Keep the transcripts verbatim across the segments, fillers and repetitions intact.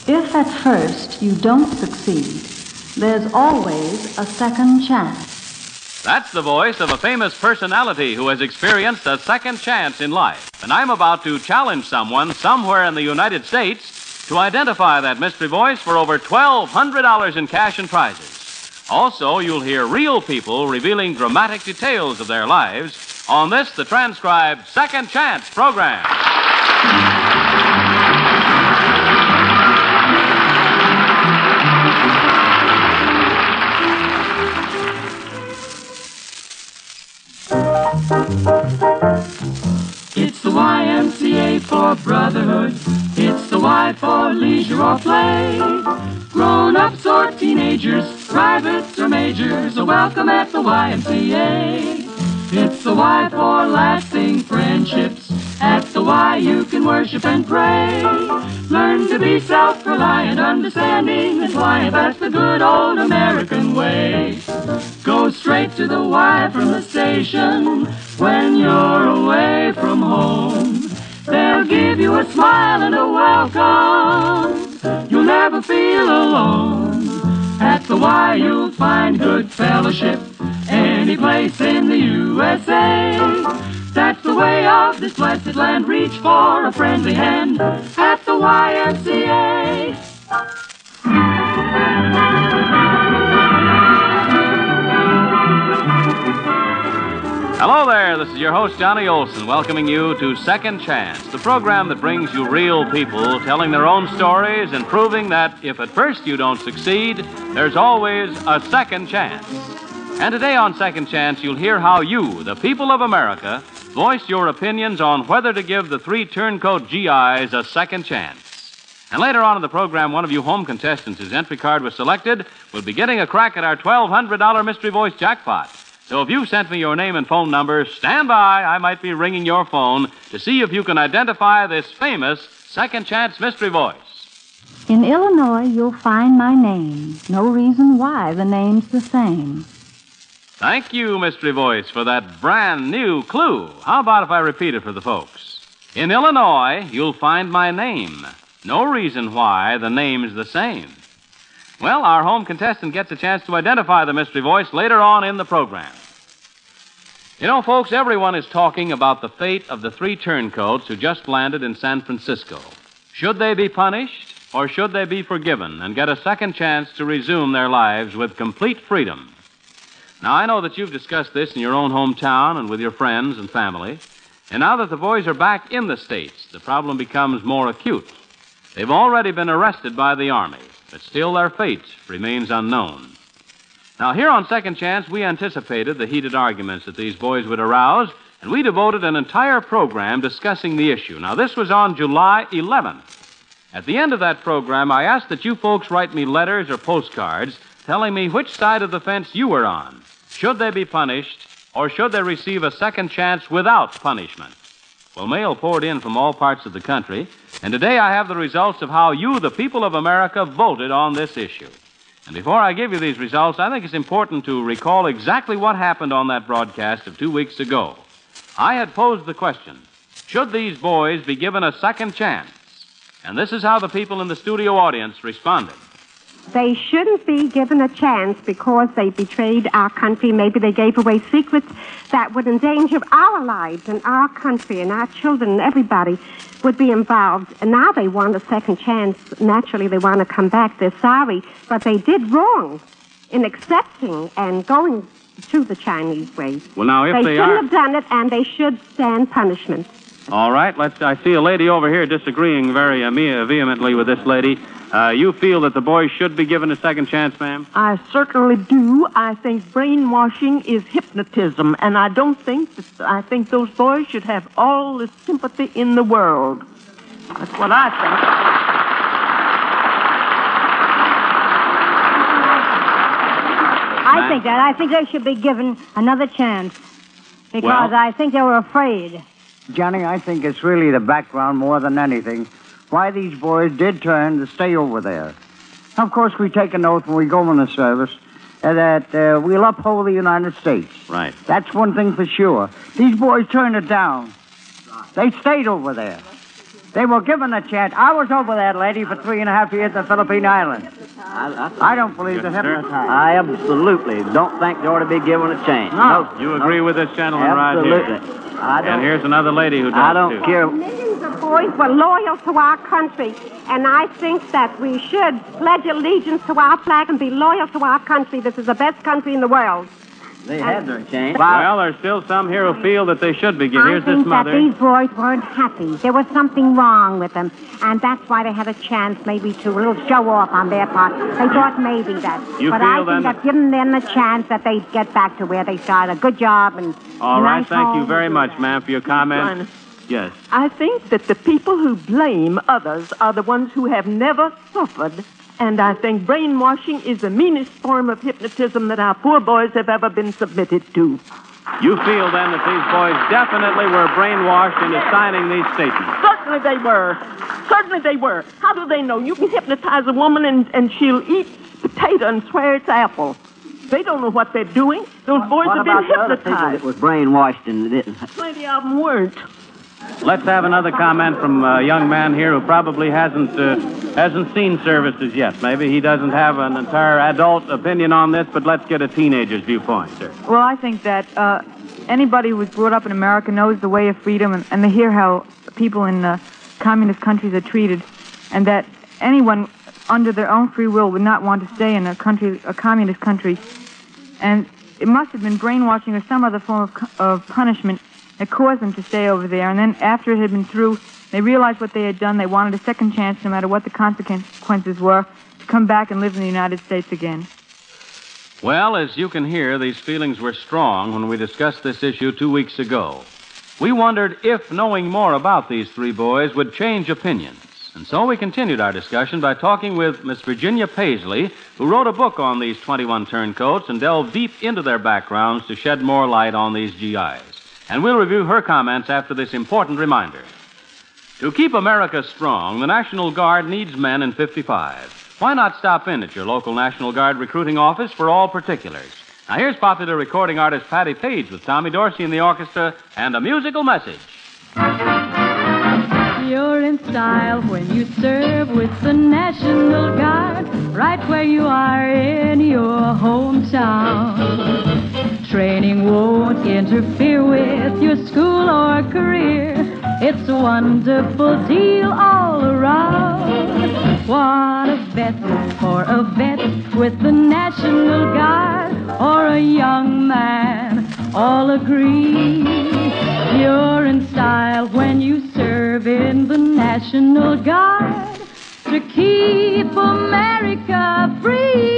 If at first you don't succeed, there's always a second chance. That's the voice of a famous personality who has experienced a second chance in life. And I'm about to challenge someone somewhere in the United States to identify that mystery voice for over twelve hundred dollars in cash and prizes. Also, you'll hear real people revealing dramatic details of their lives on this, the transcribed Second Chance program. It's the Y M C A for brotherhood. It's the Y for leisure or play. Grown-ups or teenagers, privates or majors are welcome at the Y M C A. It's the Y for lasting friendships. At the Y you can worship and pray. Learn to be self-reliant, understanding and quiet. That's the good old American way. Go straight to the Y from the station when you're away from home. They'll give you a smile and a welcome. You'll never feel alone. At the Y you'll find good fellowship any place in the U S A. That's the way of this blessed land. Reach for a friendly hand at the Y M C A. Hello there, this is your host, Johnny Olson, welcoming you to Second Chance, the program that brings you real people telling their own stories and proving that if at first you don't succeed, there's always a second chance. And today on Second Chance, you'll hear how you, the people of America, voice your opinions on whether to give the three turncoat G Is a second chance. And later on in the program, one of you home contestants whose entry card was selected will be getting a crack at our twelve hundred dollars Mystery Voice jackpot. So if you've sent me your name and phone number, stand by. I might be ringing your phone to see if you can identify this famous Second Chance Mystery Voice. In Illinois, you'll find my name. No reason why the name's the same. Thank you, Mystery Voice, for that brand new clue. How about if I repeat it for the folks? In Illinois, you'll find my name. No reason why the name's the same. Well, our home contestant gets a chance to identify the Mystery Voice later on in the program. You know, folks, everyone is talking about the fate of the three turncoats who just landed in San Francisco. Should they be punished, or should they be forgiven and get a second chance to resume their lives with complete freedom? Now, I know that you've discussed this in your own hometown and with your friends and family. And now that the boys are back in the States, the problem becomes more acute. They've already been arrested by the Army, but still their fate remains unknown. Now, here on Second Chance, we anticipated the heated arguments that these boys would arouse, and we devoted an entire program discussing the issue. Now, this was on July eleventh. At the end of that program, I asked that you folks write me letters or postcards telling me which side of the fence you were on. Should they be punished, or should they receive a second chance without punishment? Well, mail poured in from all parts of the country, and today I have the results of how you, the people of America, voted on this issue. And before I give you these results, I think it's important to recall exactly what happened on that broadcast of two weeks ago. I had posed the question, should these boys be given a second chance? And this is how the people in the studio audience responded. They shouldn't be given a chance because they betrayed our country. Maybe they gave away secrets that would endanger our lives and our country and our children and everybody would be involved. And now they want a second chance. Naturally, they want to come back. They're sorry, but they did wrong in accepting and going to the Chinese way. Well, now, if they, they shouldn't are... have done it, and they should stand punishment. All right, let's. I see a lady over here disagreeing very uh, vehemently with this lady. Uh, you feel that the boys should be given a second chance, ma'am? I certainly do. I think brainwashing is hypnotism, and I don't think that, I think those boys should have all the sympathy in the world. That's what I think. I think that. I think they should be given another chance because Well- I think they were afraid. Johnny, I think it's really the background more than anything. Why these boys did turn to stay over there. Of course, we take an oath when we go in the service uh, that uh, we'll uphold the United States. Right. That's one thing for sure. These boys turned it down. They stayed over there. They were given a chance. I was over that lady for three and a half years in the Philippine Islands. I, I, I don't believe they're hypnotized. I absolutely don't think they ought to be given a chance. No. You agree with this gentleman right here? Absolutely. I don't, And here's another lady who does, I don't too. care. Millions of boys were loyal to our country, and I think that we should pledge allegiance to our flag and be loyal to our country. This is the best country in the world. They had their chance. Well, there's still some here who feel that they should be given. I Here's think this mother. that these boys weren't happy. There was something wrong with them, and that's why they had a chance maybe to a little show off on their part. They thought maybe that. You but feel I think then that giving them the chance that they'd get back to where they started. A good job and All a right, nice thank you home. very much, ma'am, for your comment. Fine. Yes. I think that the people who blame others are the ones who have never suffered. And I think brainwashing is the meanest form of hypnotism that our poor boys have ever been submitted to. You feel, then, that these boys definitely were brainwashed into signing these statements. Certainly they were. Certainly they were. How do they know? You can hypnotize a woman and, and she'll eat potato and swear it's apple. They don't know what they're doing. Those boys What have been about the other people hypnotized. that was brainwashed and didn't? Plenty of them weren't. Let's have another comment from a young man here who probably hasn't uh, hasn't seen services yet. Maybe he doesn't have an entire adult opinion on this, but let's get a teenager's viewpoint, sir. Well, I think that uh, anybody who was brought up in America knows the way of freedom, and, and they hear how people in uh, communist countries are treated, and that anyone under their own free will would not want to stay in a country, a communist country. And it must have been brainwashing or some other form of, of punishment that caused them to stay over there. And then after it had been through, they realized what they had done. They wanted a second chance, no matter what the consequences were, to come back and live in the United States again. Well, as you can hear, these feelings were strong when we discussed this issue two weeks ago. We wondered if knowing more about these three boys would change opinions. And so we continued our discussion by talking with Miss Virginia Paisley, who wrote a book on these twenty-one turncoats and delved deep into their backgrounds to shed more light on these G Is. And we'll review her comments after this important reminder. To keep America strong, the National Guard needs men in fifty-five. Why not stop in at your local National Guard recruiting office for all particulars? Now, here's popular recording artist Patti Page with Tommy Dorsey in the orchestra and a musical message. You're in style when you serve with the National Guard, right where you are in your hometown. Training won't interfere with your school or career. It's a wonderful deal all around. What a vet for a vet with the National Guard, or a young man, all agree. You're in style when you serve in the National Guard to keep America free.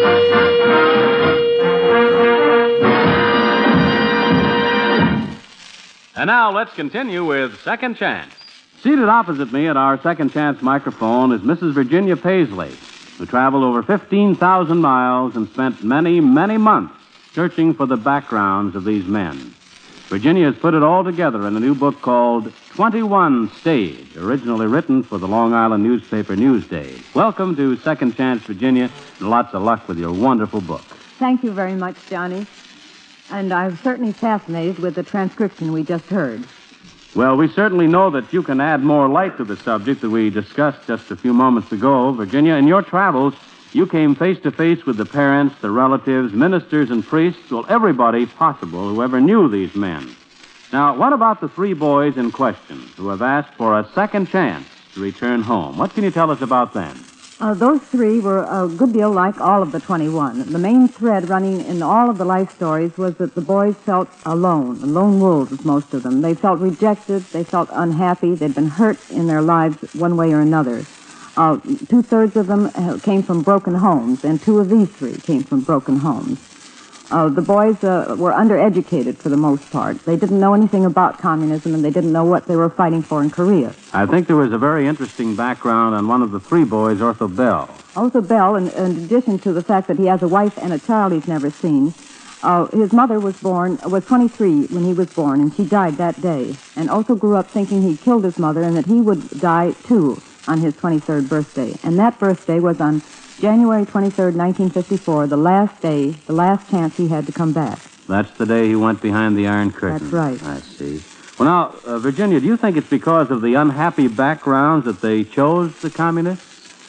And now let's continue with Second Chance. Seated opposite me at our Second Chance microphone is Missus Virginia Paisley, who traveled over fifteen thousand miles and spent many, many months searching for the backgrounds of these men. Virginia has put it all together in a new book called twenty-one Stage, originally written for the Long Island newspaper Newsday. Welcome to Second Chance, Virginia, and lots of luck with your wonderful book. Thank you very much, Johnny. And I'm certainly fascinated with the transcription we just heard. Well, we certainly know that you can add more light to the subject that we discussed just a few moments ago. Virginia, in your travels, you came face to face with the parents, the relatives, ministers, and priests, well, everybody possible who ever knew these men. Now, what about the three boys in question who have asked for a second chance to return home? What can you tell us about them? Uh, those three were a good deal like all of the twenty-one. The main thread running in all of the life stories was that the boys felt alone, lone wolves, most of them. They felt rejected, they felt unhappy, they'd been hurt in their lives one way or another. Uh, two-thirds of them came from broken homes, and two of these three came from broken homes. Uh, the boys uh, were undereducated for the most part. They didn't know anything about communism, and they didn't know what they were fighting for in Korea. I think there was a very interesting background on one of the three boys, Otho Bell. Otho Bell, in, in addition to the fact that he has a wife and a child he's never seen, uh, his mother was born, was twenty-three when he was born, and she died that day. And Otho grew up thinking he killed his mother and that he would die, too, on his twenty-third birthday. And that birthday was on January twenty-third, nineteen fifty-four, the last day, the last chance he had to come back. That's the day he went behind the Iron Curtain. That's right. I see. Well, now, uh, Virginia, do you think it's because of the unhappy backgrounds that they chose the communists?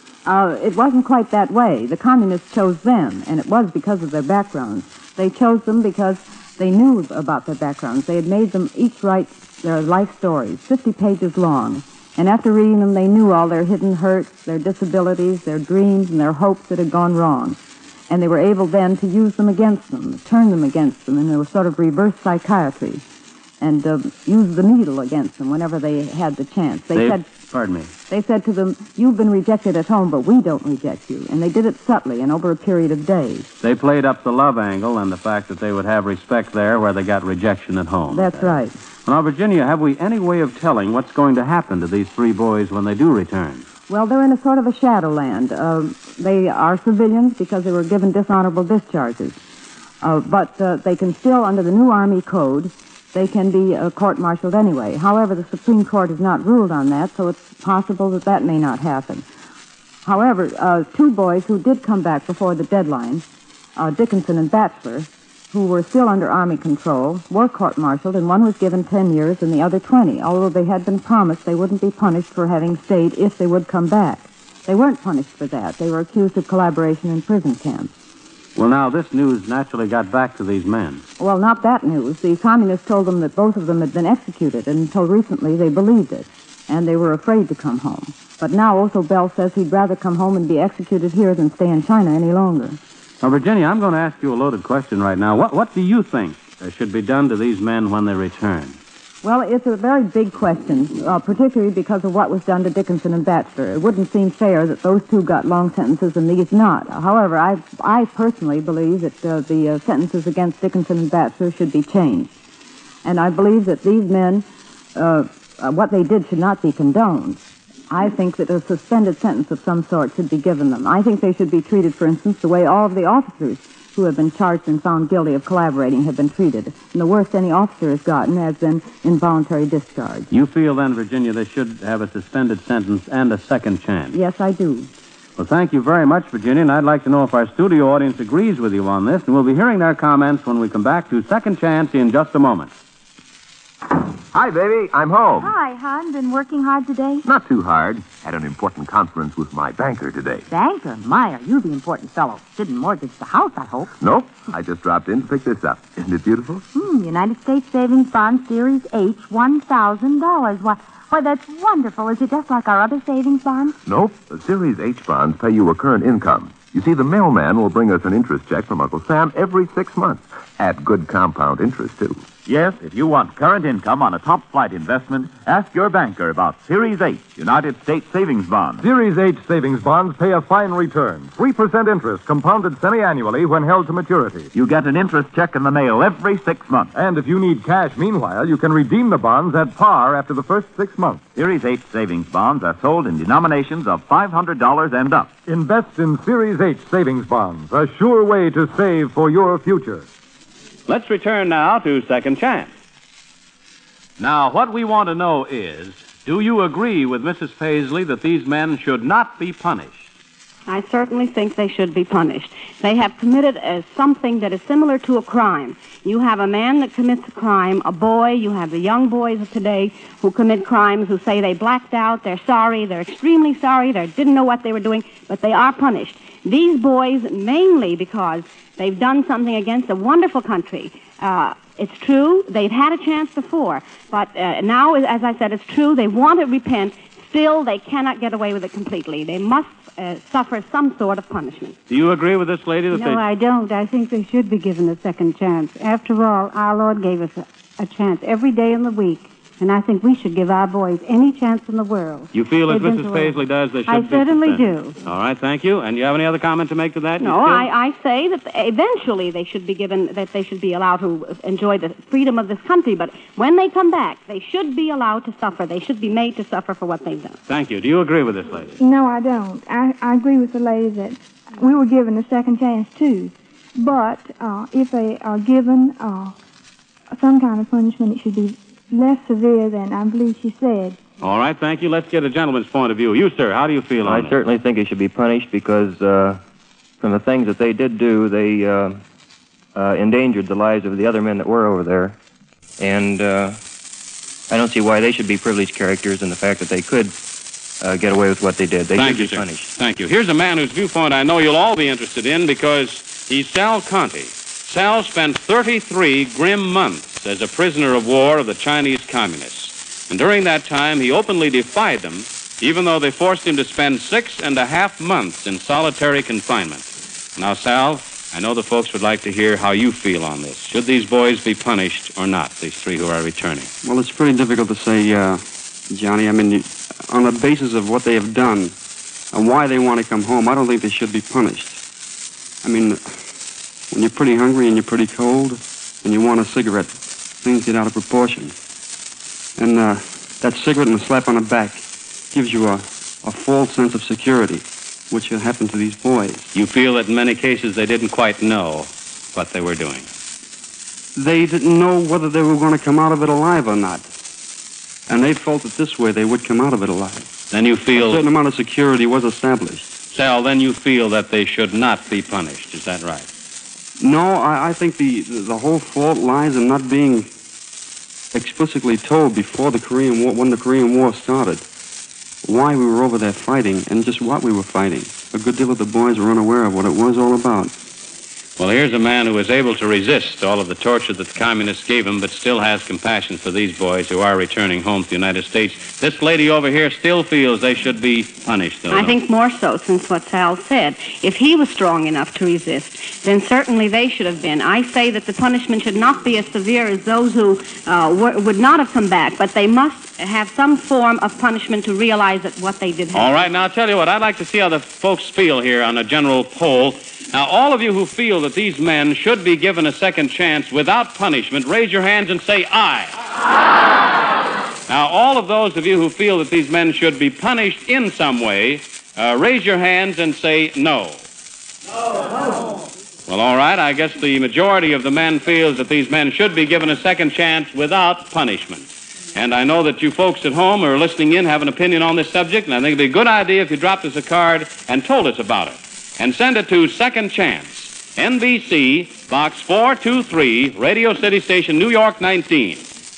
Uh, it wasn't quite that way. The communists chose them, and it was because of their backgrounds. They chose them because they knew about their backgrounds. They had made them each write their life stories, fifty pages long. And after reading them, they knew all their hidden hurts, their disabilities, their dreams, and their hopes that had gone wrong. And they were able then to use them against them, turn them against them, in a sort of reverse psychiatry, and uh, use the needle against them whenever they had the chance. They, they said, pardon me. They said to them, "You've been rejected at home, but we don't reject you." And they did it subtly and over a period of days. They played up the love angle and the fact that they would have respect there where they got rejection at home. That's right. Now, Virginia, have we any way of telling what's going to happen to these three boys when they do return? Well, they're in a sort of a shadowland. Uh, they are civilians because they were given dishonorable discharges. Uh, but uh, they can still, under the new Army Code, they can be uh, court-martialed anyway. However, the Supreme Court has not ruled on that, so it's possible that that may not happen. However, uh, two boys who did come back before the deadline, uh, Dickinson and Batchelor, who were still under Army control, were court-martialed, and one was given ten years and the other twenty, although they had been promised they wouldn't be punished for having stayed if they would come back. They weren't punished for that. They were accused of collaboration in prison camps. Well, now, this news naturally got back to these men. Well, not that news. The communists told them that both of them had been executed, and until recently they believed it, and they were afraid to come home. But now Otho Bell says he'd rather come home and be executed here than stay in China any longer. Now, Virginia, I'm going to ask you a loaded question right now. What, what do you think should be done to these men when they return? Well, it's a very big question, uh, particularly because of what was done to Dickinson and Batchelor. It wouldn't seem fair that those two got long sentences and these not. However, I, I personally believe that uh, the uh, sentences against Dickinson and Batchelor should be changed. And I believe that these men, uh, uh, what they did should not be condoned. I think that a suspended sentence of some sort should be given them. I think they should be treated, for instance, the way all of the officers who have been charged and found guilty of collaborating have been treated. And the worst any officer has gotten has been involuntary discharge. You feel then, Virginia, they should have a suspended sentence and a second chance? Yes, I do. Well, thank you very much, Virginia, and I'd like to know if our studio audience agrees with you on this, and we'll be hearing their comments when we come back to Second Chance in just a moment. Hi, baby. I'm home. Hi, hon. Been working hard today? Not too hard. Had an important conference with my banker today. Banker? My, are you the important fellow? Didn't mortgage the house, I hope. Nope. I just dropped in to pick this up. Isn't it beautiful? Hmm, United States Savings Bond Series H, one thousand dollars. Why, why, that's wonderful. Is it just like our other savings bonds? Nope. The Series H bonds pay you a current income. You see, the mailman will bring us an interest check from Uncle Sam every six months. At good compound interest, too. Yes, if you want current income on a top-flight investment, ask your banker about Series H, United States Savings Bonds. Series H savings bonds pay a fine return. three percent interest, compounded semi-annually when held to maturity. You get an interest check in the mail every six months. And if you need cash meanwhile, you can redeem the bonds at par after the first six months. Series H savings bonds are sold in denominations of five hundred dollars and up. Invest in Series H savings bonds, a sure way to save for your future. Let's return now to Second Chance. Now, what we want to know is, do you agree with Missus Paisley that these men should not be punished? I certainly think they should be punished. They have committed uh, something that is similar to a crime. You have a man that commits a crime, a boy, you have the young boys of today who commit crimes, who say they blacked out, they're sorry, they're extremely sorry, they didn't know what they were doing, but they are punished. These boys, mainly because they've done something against a wonderful country. Uh, it's true, they've had a chance before, but uh, now, as I said, it's true, they want to repent. Still, they cannot get away with it completely. They must uh, suffer some sort of punishment. Do you agree with this lady? That No, they... I don't. I think they should be given a second chance. After all, our Lord gave us a, a chance every day in the week, and I think we should give our boys any chance in the world. You feel as They've been Missus through a- Paisley does, they should I be certainly suspended. do. All right, thank you. And you have any other comment to make to that? You No, still- I, I say that eventually they should be given, that they should be allowed to enjoy the freedom of this country, but when they come back, they should be allowed to suffer. They should be made to suffer for what they've done. Thank you. Do you agree with this lady? No, I don't. I, I agree with the lady that we were given a second chance, too. But uh, if they are given uh, some kind of punishment, it should be less severe than I believe she said. All right, thank you. Let's get a gentleman's point of view. You, sir, how do you feel on I this? certainly think he should be punished because uh, from the things that they did do, they uh, uh, endangered the lives of the other men that were over there. And uh, I don't see why they should be privileged characters in the fact that they could uh, get away with what they did. They Thank should you, be sir. punished. Thank you. Here's a man whose viewpoint I know you'll all be interested in because he's Sal Conti. Sal spent thirty-three grim months as a prisoner of war of the Chinese Communists. And during that time, he openly defied them, even though they forced him to spend six and a half months in solitary confinement. Now, Sal, I know the folks would like to hear how you feel on this. Should these boys be punished or not, these three who are returning? Well, it's pretty difficult to say, uh, Johnny. I mean, you- on the basis of what they have done and why they want to come home, I don't think they should be punished. I mean, when you're pretty hungry and you're pretty cold and you want a cigarette, things get out of proportion. And uh, that cigarette and a slap on the back gives you a, a false sense of security, which will happen to these boys. You feel that in many cases they didn't quite know what they were doing. They didn't know whether they were going to come out of it alive or not. And they felt that this way they would come out of it alive. Then you feel... A certain amount of security was established. Sal, then you feel that they should not be punished. Is that right? No, I, I think the, the whole fault lies in not being explicitly told before the Korean War, when the Korean War started, why we were over there fighting and just what we were fighting. A good deal of the boys were unaware of what it was all about. Well, here's a man who was able to resist all of the torture that the communists gave him, but still has compassion for these boys who are returning home to the United States. This lady over here still feels they should be punished, though. I think more so, since what Sal said. If he was strong enough to resist, then certainly they should have been. I say that the punishment should not be as severe as those who uh, were, would not have come back, but they must have some form of punishment to realize that what they did. All right, now I'll tell you what, I'd like to see how the folks feel here on a general poll. Now, all of you who feel that these men should be given a second chance without punishment, raise your hands and say aye. Aye. Now, all of those of you who feel that these men should be punished in some way, uh, raise your hands and say no. No. Well, all right, I guess the majority of the men feels that these men should be given a second chance without punishment. And I know that you folks at home who are listening in have an opinion on this subject, and I think it'd be a good idea if you dropped us a card and told us about it. And send it to Second Chance, N B C, Box four two three, Radio City Station, New York nineteen.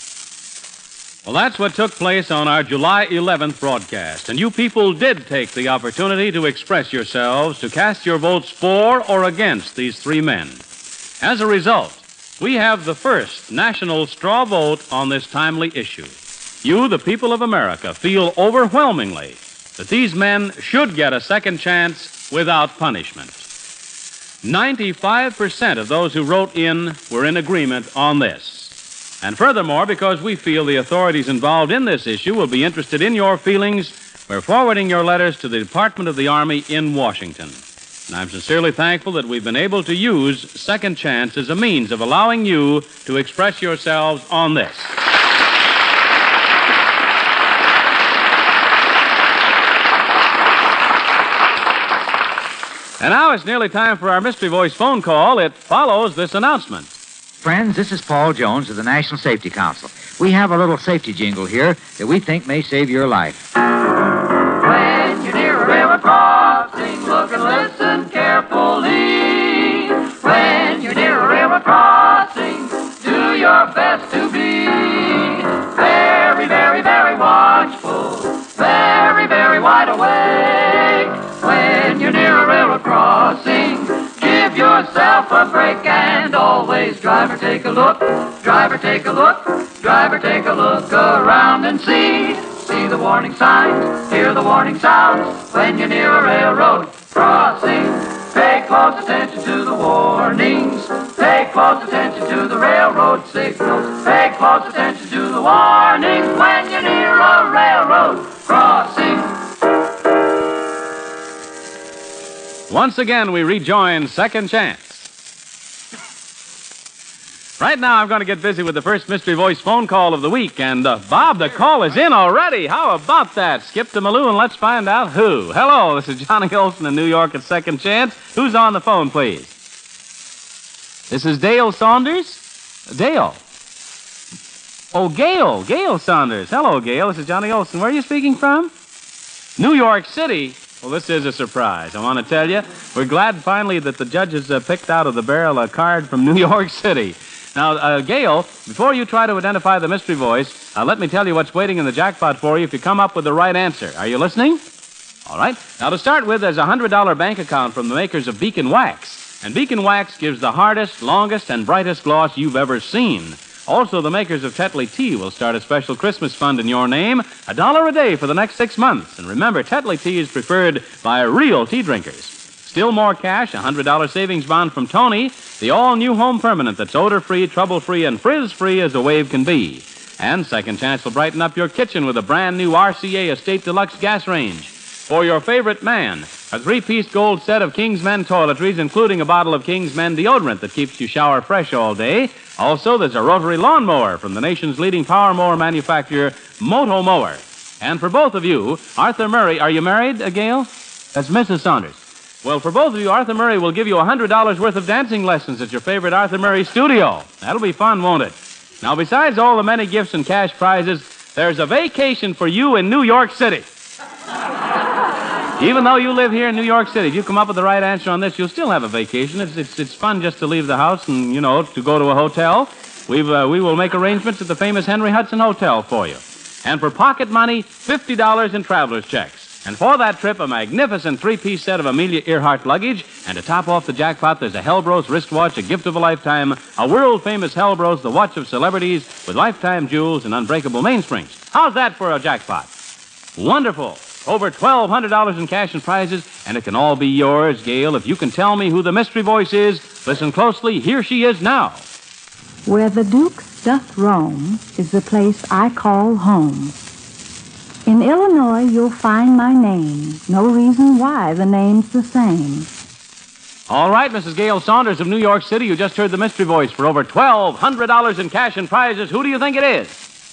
Well, that's what took place on our July eleventh broadcast. And you people did take the opportunity to express yourselves, to cast your votes for or against these three men. As a result, we have the first national straw vote on this timely issue. You, the people of America, feel overwhelmingly that these men should get a second chance without punishment. ninety-five percent of those who wrote in were in agreement on this. And furthermore, because we feel the authorities involved in this issue will be interested in your feelings, we're forwarding your letters to the Department of the Army in Washington. And I'm sincerely thankful that we've been able to use Second Chance as a means of allowing you to express yourselves on this. And now it's nearly time for our Mystery Voice phone call. It follows this announcement. Friends, this is Paul Jones of the National Safety Council. We have a little safety jingle here that we think may save your life. When you're near a railroad crossing, look and listen carefully. When you're near a railroad crossing, do your best to be very, very, very watchful, very, very wide awake. When you're near a railroad crossing, give yourself a break and always, driver, take a look, driver, take a look, driver, take a look around and see. See the warning signs, hear the warning sounds when you're near a railroad crossing. Pay close attention to the warnings, pay close attention to the railroad signals, pay close attention to the warnings when you're near a railroad crossing. Once again, we rejoin Second Chance. Right now, I'm going to get busy with the first Mystery Voice phone call of the week. And, uh, Bob, the call is in already. How about that? Skip to Malou and let's find out who. Hello, this is Johnny Olson in New York at Second Chance. Who's on the phone, please? This is Dale Saunders? Dale. Oh, Gail. Gail Saunders. Hello, Gail. This is Johnny Olson. Where are you speaking from? New York City. Well, this is a surprise. I want to tell you, we're glad finally that the judges uh, picked out of the barrel a card from New York City. Now, uh, Gail, before you try to identify the mystery voice, uh, let me tell you what's waiting in the jackpot for you if you come up with the right answer. Are you listening? All right. Now, to start with, there's a one hundred dollar bank account from the makers of Beacon Wax. And Beacon Wax gives the hardest, longest, and brightest gloss you've ever seen. Also, the makers of Tetley Tea will start a special Christmas fund in your name, a dollar a day for the next six months. And remember, Tetley Tea is preferred by real tea drinkers. Still more cash, a one hundred dollar savings bond from Tony, the all-new Home Permanent that's odor-free, trouble-free, and frizz-free as a wave can be. And Second Chance will brighten up your kitchen with a brand-new R C A Estate Deluxe gas range. For your favorite man, a three-piece gold set of King's Men toiletries, including a bottle of King's Men deodorant that keeps you shower fresh all day. Also, there's a rotary lawnmower from the nation's leading power mower manufacturer, Moto Mower. And for both of you, Arthur Murray, are you married, uh, Gail? That's Missus Saunders. Well, for both of you, Arthur Murray will give you one hundred dollars worth of dancing lessons at your favorite Arthur Murray studio. That'll be fun, won't it? Now, besides all the many gifts and cash prizes, there's a vacation for you in New York City. Even though you live here in New York City, if you come up with the right answer on this, you'll still have a vacation. It's it's, it's fun just to leave the house and, you know, to go to a hotel. We've, uh, we will make arrangements at the famous Henry Hudson Hotel for you. And for pocket money, fifty dollars in traveler's checks. And for that trip, a magnificent three-piece set of Amelia Earhart luggage. And to top off the jackpot, there's a Hellbros wristwatch, a gift of a lifetime, a world-famous Hellbros, the watch of celebrities, with lifetime jewels and unbreakable mainsprings. How's that for a jackpot? Wonderful. Over twelve hundred dollars in cash and prizes, and it can all be yours, Gail, if you can tell me who the mystery voice is. Listen closely. Here she is now. Where the Duke doth roam is the place I call home. In Illinois you'll find my name. No reason why the name's the same. All right, Missus Gail Saunders of New York City, you just heard the mystery voice for over twelve hundred dollars in cash and prizes. Who do you think it is?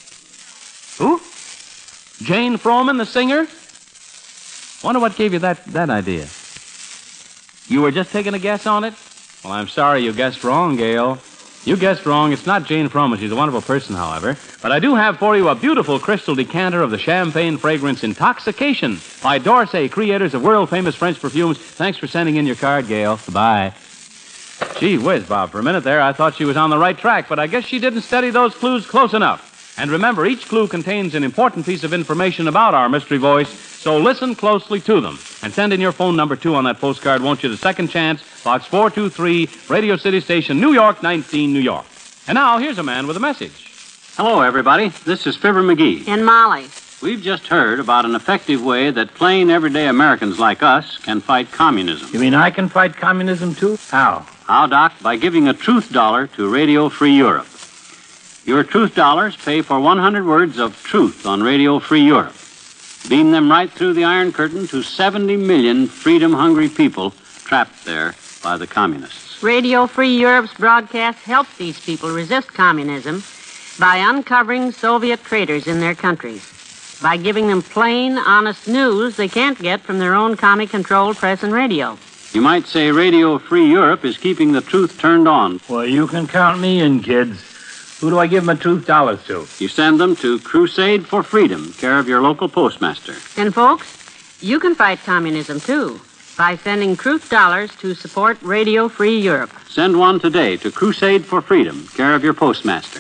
Who? Jane Froman, the singer? Wonder what gave you that, that idea. You were just taking a guess on it? Well, I'm sorry you guessed wrong, Gail. You guessed wrong. It's not Jane Froman. She's a wonderful person, however. But I do have for you a beautiful crystal decanter of the champagne fragrance Intoxication by D'Orsay, creators of world-famous French perfumes. Thanks for sending in your card, Gail. Bye. Gee whiz, Bob. For a minute there, I thought she was on the right track, but I guess she didn't study those clues close enough. And remember, each clue contains an important piece of information about our mystery voice, so listen closely to them. And send in your phone number, too, on that postcard, won't you? The Second Chance, Box four two three, Radio City Station, New York, nineteen, New York. And now, here's a man with a message. Hello, everybody. This is Fibber McGee. And Molly. We've just heard about an effective way that plain, everyday Americans like us can fight communism. You mean I can fight communism, too? How? How, Doc? By giving a truth dollar to Radio Free Europe. Your truth dollars pay for one hundred words of truth on Radio Free Europe. Beam them right through the Iron Curtain to seventy million freedom-hungry people trapped there by the communists. Radio Free Europe's broadcast helped these people resist communism by uncovering Soviet traitors in their countries, by giving them plain, honest news they can't get from their own commie-controlled press and radio. You might say Radio Free Europe is keeping the truth turned on. Well, you can count me in, kids. Who do I give my truth dollars to? You send them to Crusade for Freedom, care of your local postmaster. And, folks, you can fight communism, too, by sending truth dollars to support Radio Free Europe. Send one today to Crusade for Freedom, care of your postmaster.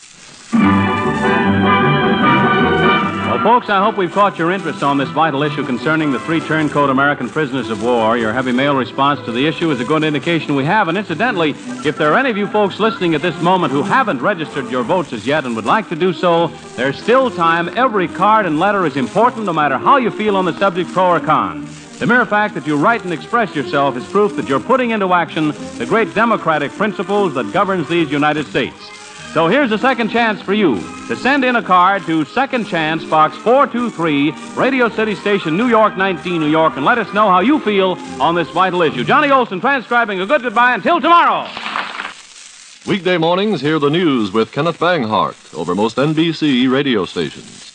Well, folks, I hope we've caught your interest on this vital issue concerning the three turncoat American prisoners of war. Your heavy mail response to the issue is a good indication we have. And incidentally, if there are any of you folks listening at this moment who haven't registered your votes as yet and would like to do so, there's still time. Every card and letter is important, no matter how you feel on the subject, pro or con. The mere fact that you write and express yourself is proof that you're putting into action the great democratic principles that governs these United States. So here's a second chance for you to send in a card to Second Chance, Box four two three, Radio City Station, New York, nineteen, New York, and let us know how you feel on this vital issue. Johnny Olson transcribing a good goodbye until tomorrow. Weekday mornings, hear the news with Kenneth Banghart over most N B C radio stations.